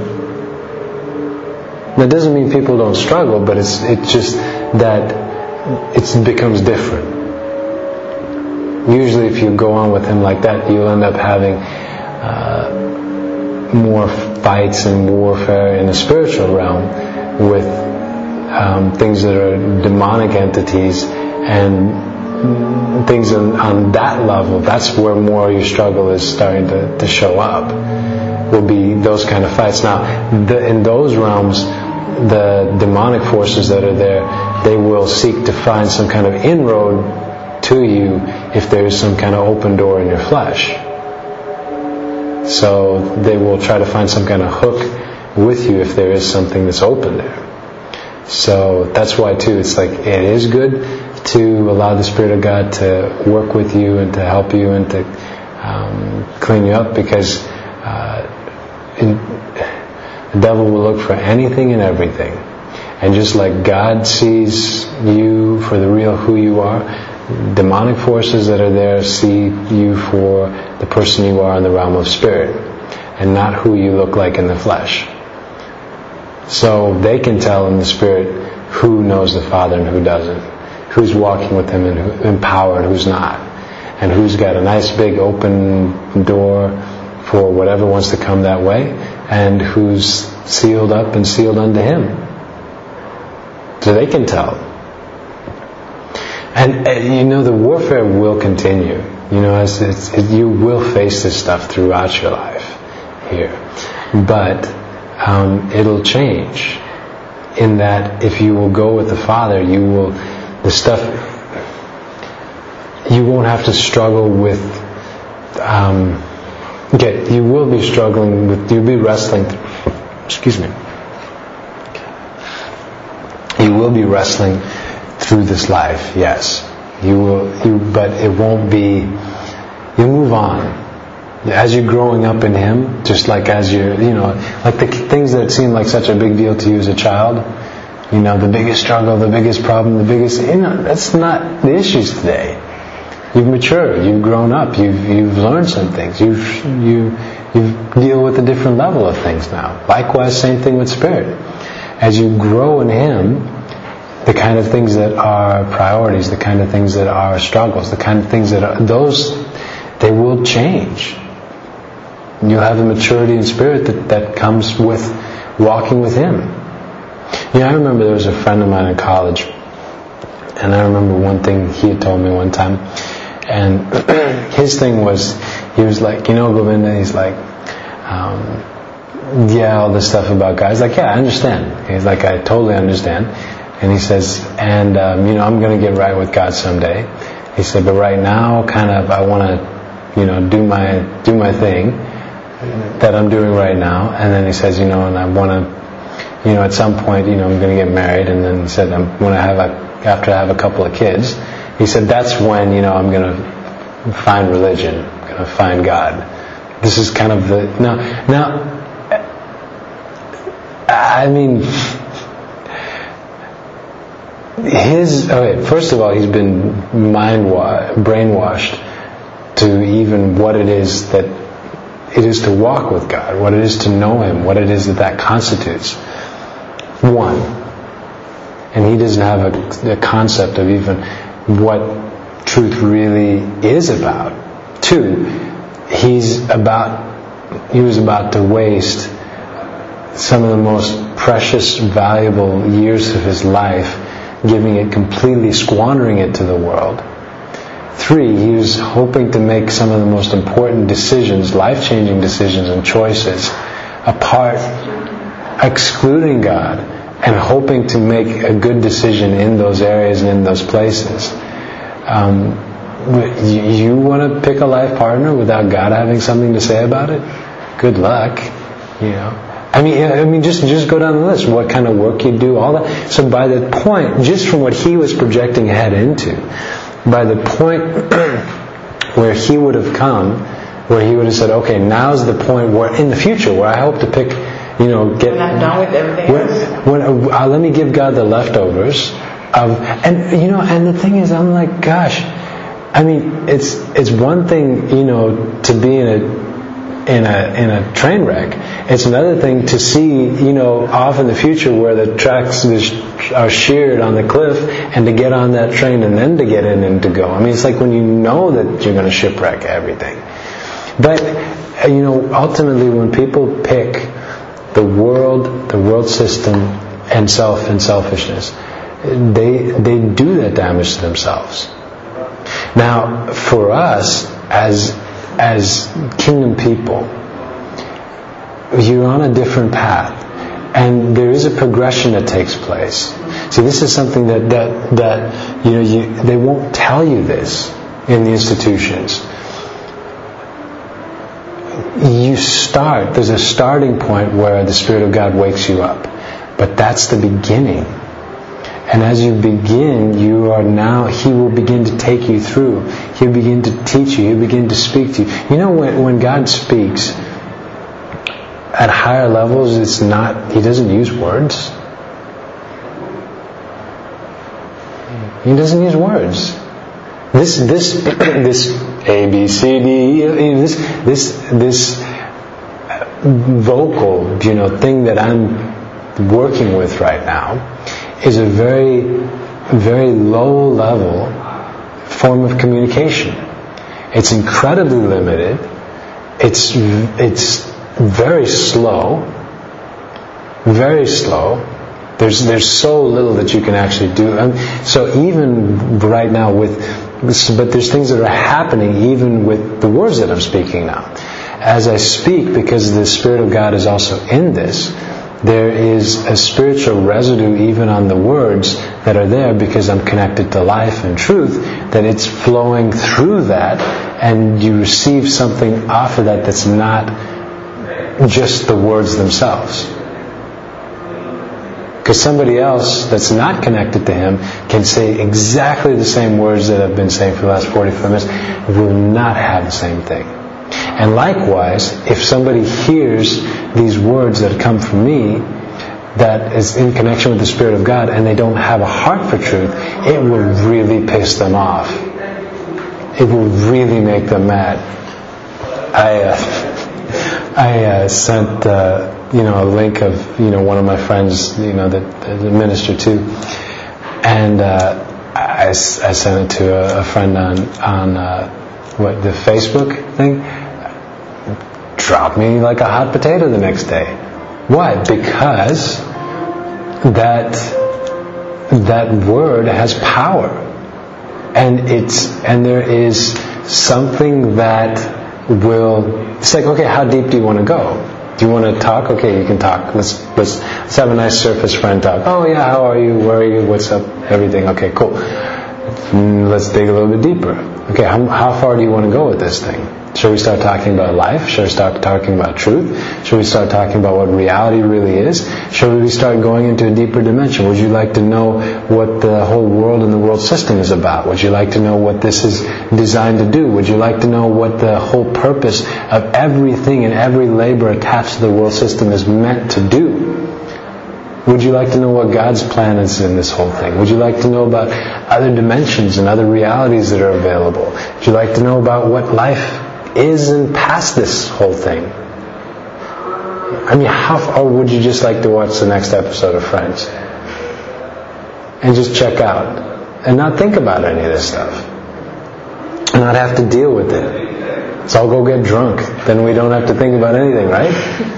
That doesn't mean people don't struggle, but it's it's just that it becomes different. Usually if you go on with Him like that, you'll end up having uh, more fights and warfare in the spiritual realm with um, things that are demonic entities and things on, on that level. That's where more your struggle is starting to, to show up, will be those kind of fights. Now, the, in those realms, the demonic forces that are there, they will seek to find some kind of inroad to you if there is some kind of open door in your flesh. So they will try to find some kind of hook with you if there is something that's open there. So that's why too, it's like it is good to allow the Spirit of God to work with you and to help you and to um, clean you up, because uh, in, the devil will look for anything and everything. And just like God sees you for the real who you are, demonic forces that are there see you for the person you are in the realm of spirit and not who you look like in the flesh. So they can tell in the spirit who knows the Father and who doesn't, who's walking with Him and who, in power and who's not, and who's got a nice big open door for whatever wants to come that way, and who's sealed up and sealed unto Him. So they can tell. And, and you know, the warfare will continue. You know, as it's, it, you will face this stuff throughout your life here. But um, it'll change in that if you will go with the Father, you will, the stuff, you won't have to struggle with, um, okay, you will be struggling with, you'll be wrestling, excuse me, you will be wrestling through this life, yes. You will, you, but it won't be, you'll move on. As you're growing up in Him, just like as you're, you know, like the things that seem like such a big deal to you as a child, you know, the biggest struggle, the biggest problem, the biggest, you know, that's not the issues today. You've matured, you've grown up, you've you've learned some things, you've you you deal with a different level of things now. Likewise, same thing with spirit. As you grow in Him, the kind of things that are priorities, the kind of things that are struggles, the kind of things that are, those, they will change. You'll have a maturity in spirit that, that comes with walking with Him. You know, I remember there was a friend of mine in college, and I remember one thing he had told me one time, and his thing was, he was like, you know, Govinda, he's like, um, yeah, all this stuff about God. He's like, yeah, I understand. He's like, I totally understand. And he says, and um, you know, I'm going to get right with God someday. He said, but right now, kind of, I want to, you know, do my do my thing that I'm doing right now. And then he says, you know, and I want to, you know, at some point, you know, I'm going to get married. And then he said, I'm going to have a, after I have a couple of kids, he said, that's when, you know, I'm going to find religion, I'm going to find God. This is kind of the now. Now, I mean. His okay. First of all, he's been mind wa- brainwashed to even what it is that it is to walk with God, what it is to know Him, what it is that that constitutes. One, and he doesn't have a, a concept of even what truth really is about. Two, he's about he was about to waste some of the most precious, valuable years of his life, giving it completely, squandering it to the world. Three, he was hoping to make some of the most important decisions, life-changing decisions and choices, apart, excluding God, and hoping to make a good decision in those areas and in those places. Um, you, you want to pick a life partner without God having something to say about it? Good luck, you know. I mean, I mean, just just go down the list. What kind of work you do, all that. So by the point, just from what he was projecting ahead into, by the point where he would have come, where he would have said, "Okay, now's the point where in the future, where I hope to pick, you know, get when I'm done with everything when, else. When, uh, let me give God the leftovers of, and you know, and the thing is, I'm like, gosh, I mean, it's it's one thing, you know, to be in a in a in a train wreck. It's another thing to see, you know, off in the future where the tracks are sheared on the cliff, and to get on that train and then to get in and to go. I mean, it's like when you know that you're going to shipwreck everything. But you know, ultimately, when people pick the world, the world system, and self and selfishness, they they do that damage to themselves. Now, for us as as kingdom people, you're on a different path, and there is a progression that takes place. See, this is something that that that you know you, they won't tell you this in the institutions. you start, there's a starting point where the Spirit of God wakes you up. But that's the beginning. And as you begin, you are now, He will begin to take you through. He'll begin to teach you. He'll begin to speak to you. You know, when, when God speaks at higher levels, it's not, He doesn't use words. He doesn't use words. This, this, this A, B, C, D, E, this, this, this vocal, you know, thing that I'm working with right now is a very, very low level form of communication. It's incredibly limited. It's, it's very slow. Very slow. There's there's so little that you can actually do. Um, so even right now with, but there's things that are happening even with the words that I'm speaking now. As I speak, because the Spirit of God is also in this, there is a spiritual residue even on the words that are there because I'm connected to life and truth, that it's flowing through that, and you receive something off of that that's not just the words themselves. Because somebody else that's not connected to Him can say exactly the same words that I've been saying for the last forty-five minutes, will not have the same thing. And likewise, if somebody hears these words that come from me, that is in connection with the Spirit of God, and they don't have a heart for truth, it will really piss them off. It will really make them mad. I, uh, I uh, sent... Uh, you know, a link of, you know, one of my friends, you know, that, that I minister to, and uh, I, I sent it to a, a friend on on uh, what the Facebook thing. Dropped me like a hot potato the next day. Why? Because that that word has power, and it's and there is something that will. It's like, okay, how deep do you want to go? Do you want to talk? Okay, you can talk. Let's let's let's have a nice surface friend talk. Oh yeah, how are you? Where are you? What's up? Everything. Okay, cool. Let's dig a little bit deeper. Okay, how, how far do you want to go with this thing? Should we start talking about life? Should we start talking about truth? Should we start talking about what reality really is? Should we start going into a deeper dimension? Would you like to know what the whole world and the world system is about? Would you like to know what this is designed to do? Would you like to know what the whole purpose of everything and every labor attached to the world system is meant to do? Would you like to know what God's plan is in this whole thing? Would you like to know about other dimensions and other realities that are available? Would you like to know about what life is and past this whole thing? I mean, how far would you just like to watch the next episode of Friends and just check out and not think about any of this stuff and not have to deal with it? So I'll go get drunk, then we don't have to think about anything, right?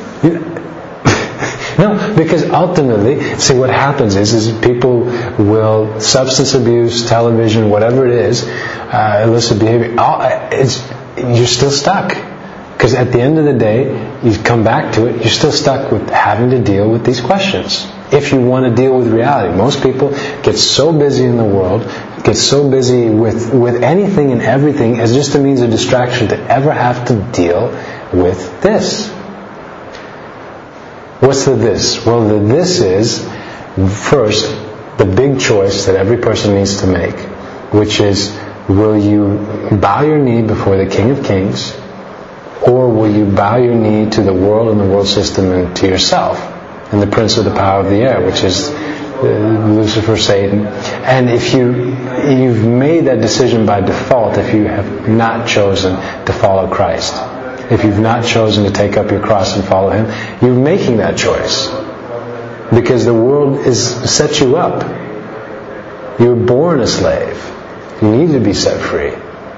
No, because ultimately, see, what happens is, is people will, substance abuse, television, whatever it is, uh, illicit behavior, all, it's, you're still stuck. Because at the end of the day, you come back to it, you're still stuck with having to deal with these questions. If you want to deal with reality. Most people get so busy in the world, get so busy with, with anything and everything as just a means of distraction to ever have to deal with this. What's the this? Well, the this is, first, the big choice that every person needs to make, which is, will you bow your knee before the King of Kings, or will you bow your knee to the world and the world system and to yourself and the prince of the power of the air, which is uh, Lucifer, Satan? And if you, you've made that decision by default, if you have not chosen to follow Christ, if you've not chosen to take up your cross and follow Him, you're making that choice. Because the world is set you up. You were born a slave. You need to be set free.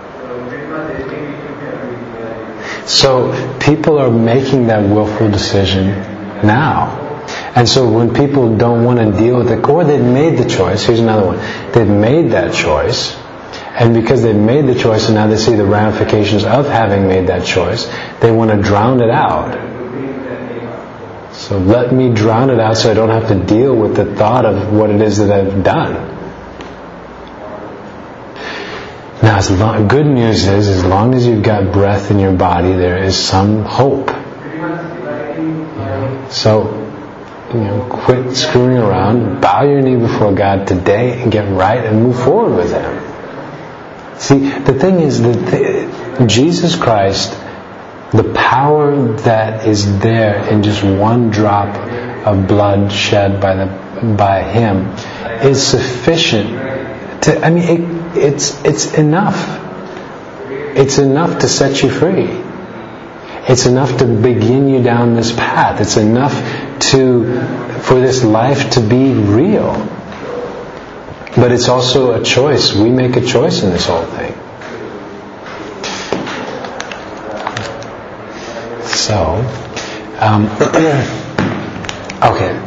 So people are making that willful decision now. And so when people don't want to deal with it, or they've made the choice, here's another one, they've made that choice, and because they've made the choice and now they see the ramifications of having made that choice, they want to drown it out. So let me drown it out so I don't have to deal with the thought of what it is that I've done. Now, as long, good news is, as long as you've got breath in your body, there is some hope. You know? So, you know, quit screwing around, bow your knee before God today and get right and move forward with Him. See, the thing is that the, Jesus Christ, the power that is there in just one drop of blood shed by the by Him is sufficient to, I mean, it, it's it's enough. It's enough to set you free. It's enough to begin you down this path. It's enough to for this life to be real. But it's also a choice. We make a choice in this whole thing. So, um, okay.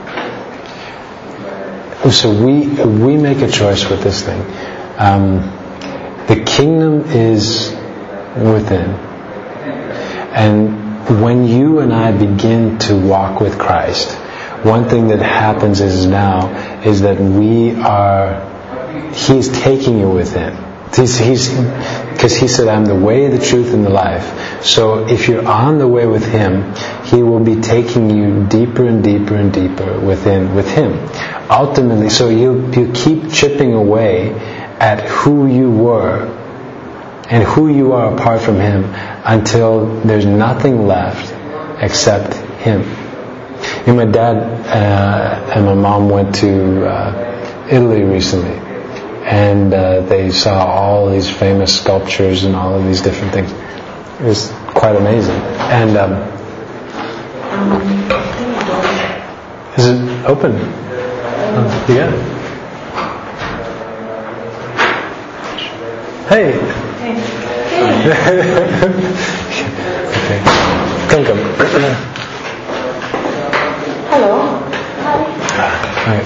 So we we make a choice with this thing. Um, the kingdom is within, and when you and I begin to walk with Christ, one thing that happens is now is that we are. He's taking you within. He's he's because He said, "I'm the way, the truth, and the life." So if you're on the way with Him, He will be taking you deeper and deeper and deeper within with Him. Ultimately, so you you keep chipping away at who you were and who you are apart from Him until there's nothing left except Him. And my dad uh, and my mom went to uh, Italy recently, and uh, they saw all these famous sculptures and all of these different things. It was quite amazing. And um, is it open? Oh, you got it. Hey. Hey. Okay. Come, come. Hello. Hi. Alright.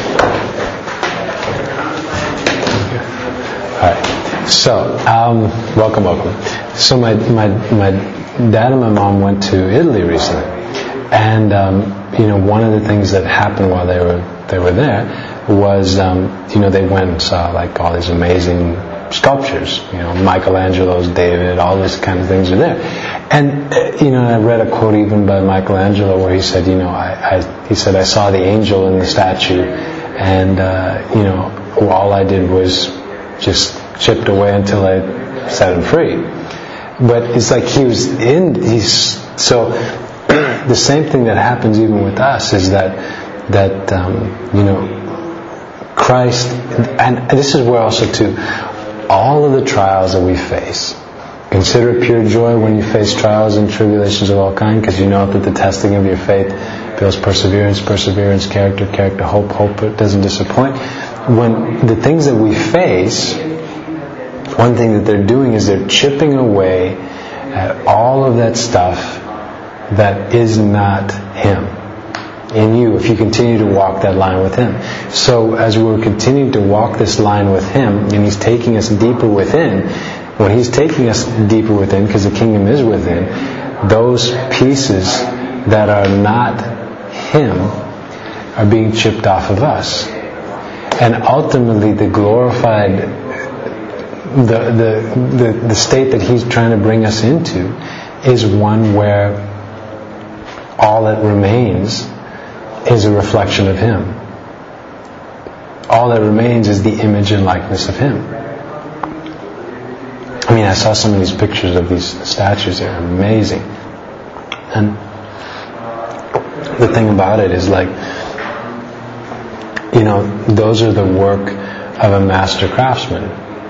Alright. So, um, welcome, welcome. So my, my my dad and my mom went to Italy recently, and um, you know, one of the things that happened while they were they were there was um, you know, they went and saw like all these amazing sculptures, you know, Michelangelo's David, all these kind of things are there. And, you know, I read a quote even by Michelangelo where he said, you know, I, I he said, I saw the angel in the statue, and, uh, you know, all I did was just chipped away until I set him free. But it's like he was in, he's, so the same thing that happens even with us is that, that, um, you know, Christ, and this is where also too, all of the trials that we face, consider it pure joy when you face trials and tribulations of all kinds, because you know that the testing of your faith builds perseverance, perseverance, character, character, hope, hope it doesn't disappoint. When the things that we face, one thing that they're doing is they're chipping away at all of that stuff that is not Him in you, if you continue to walk that line with Him. So as we're continuing to walk this line with Him, and He's taking us deeper within, when He's taking us deeper within, because the kingdom is within, those pieces that are not Him are being chipped off of us. And ultimately the glorified, the, the, the, the state that He's trying to bring us into is one where all that remains is a reflection of Him. All that remains is the image and likeness of Him. I mean, I saw some of these pictures of these statues. They're amazing. And the thing about it is, like, you know, those are the work of a master craftsman.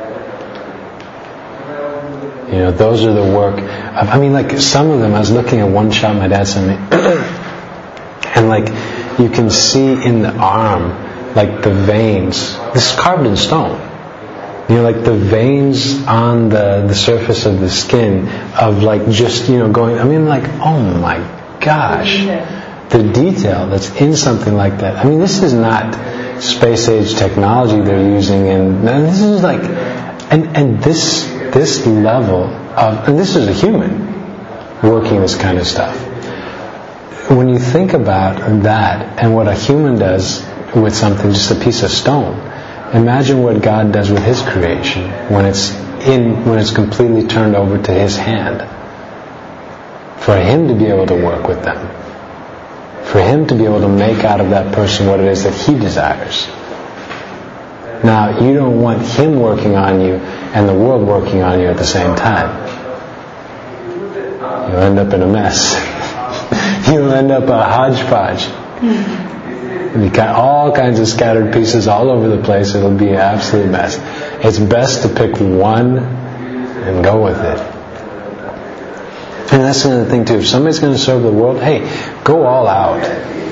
You know, those are the work of, I mean, like, some of them, I was looking at one shot my dad sent me, and like, you can see in the arm, like the veins. This is carved in stone. You know, like the veins on the, the surface of the skin of like just, you know, going, I mean, like, oh my gosh. The detail that's in something like that. I mean, this is not space age technology they're using, and, and this is like, and, and this, this level of, and this is a human working this kind of stuff. When you think about that and what a human does with something, just a piece of stone, Imagine what God does with His creation when it's in, when it's completely turned over to His hand. For Him to be able to work with them. For Him to be able to make out of that person what it is that He desires. Now, you don't want Him working on you and the world working on you at the same time. You'll end up in a mess. You'll end up a hodgepodge. You got all kinds of scattered pieces all over the place. It'll be an absolute mess. It's best to pick one and go with it. And that's another thing too. If somebody's going to serve the world, hey, go all out.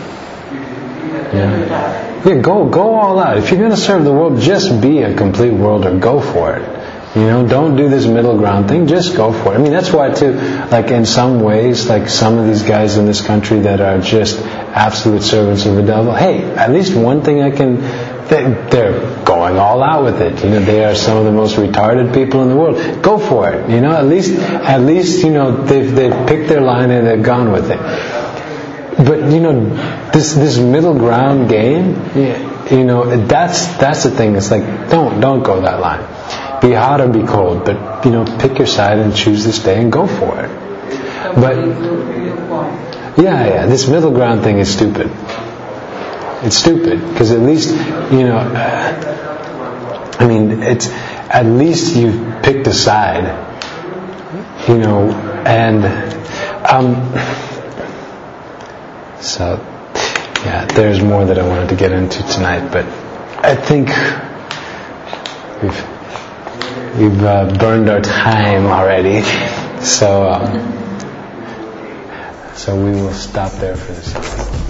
Yeah, yeah go go all out. If you're going to serve the world, just be a complete worlder. Go for it. You know, don't do this middle ground thing. Just go for it. I mean, that's why too, like in some ways, like some of these guys in this country that are just absolute servants of the devil, hey, at least one thing I can, they're going all out with it. You know, they are some of the most retarded people in the world. Go for it. You know, at least, at least, you know, they've, they've picked their line and they've gone with it. But, you know, this, this middle ground game, you know, that's, that's the thing. It's like, don't, don't go that line. Be hot or be cold, but, you know, pick your side and choose this day and go for it. But, yeah, yeah, this middle ground thing is stupid. It's stupid, because at least, you know, uh, I mean, it's, at least you've picked a side, you know, and, um, so, yeah, there's more that I wanted to get into tonight, but I think we've, We've uh, burned our time already, so um, so we will stop there for this evening.